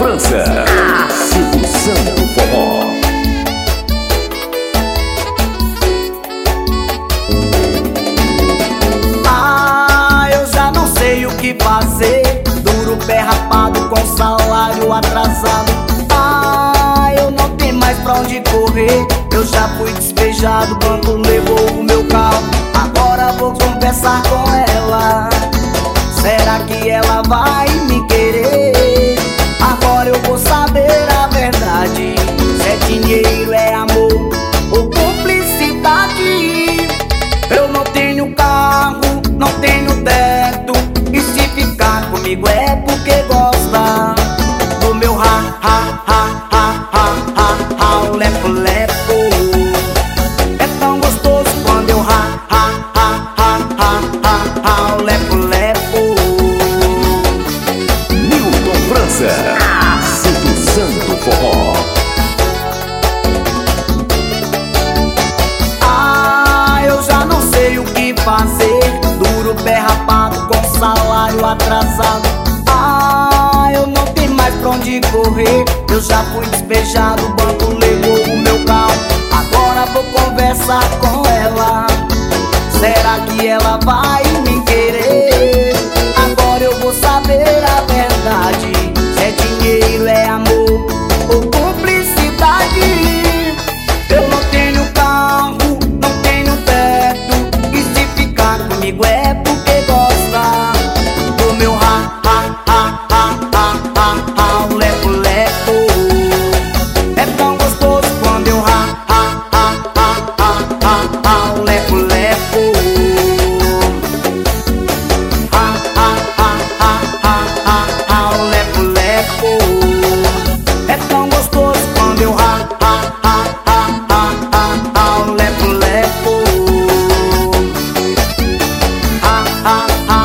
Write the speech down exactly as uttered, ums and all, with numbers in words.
França, a sedução do forró. Ah, eu já não sei o que fazer. Duro pé rapado com salário atrasado. Ah, eu não tenho mais pra onde correr. Eu já fui despejado, o banco levou o meu carro. Agora vou conversar com ela. Será que ela vai me querer? Agora eu vou saber a verdade. Se é dinheiro, é amor ou cumplicidade. Eu não tenho carro, não tenho teto. E se ficar comigo é porque gosta do meu ha, ha, ha, ha, ha, ha, ha, lepo, lepo. É tão gostoso quando eu ha, ha, ha, ha, ha, ha, ha, lepo, lepo. Newton França, a sedução do forró. Ah, eu já não sei o que fazer. Duro pé rapado com salário atrasado. Ah, eu não tenho mais pra onde correr. Eu já fui despejado, o banco levou o meu carro. Agora vou conversar com ela. Será que ela vai me querer? Agora eu vou saber a verdade. Se é dinheiro, é amor ou cumplicidade. Eu não tenho carro, não tenho teto. E se ficar comigo é porque gosta do meu ha, ha, ha, ha, ha, ha, ha, lepo, lepo. É tão gostoso quando eu ha, ha, ha, ha, ha, ha, ha, lepo, lepo. Ha, ha, ha, ha, ha, ha, ha, lepo, lepo. É tão gostoso quando eu ha, ha, ha, ha, ha, ha, ha, lepo, lepo. Ha, ha, ha.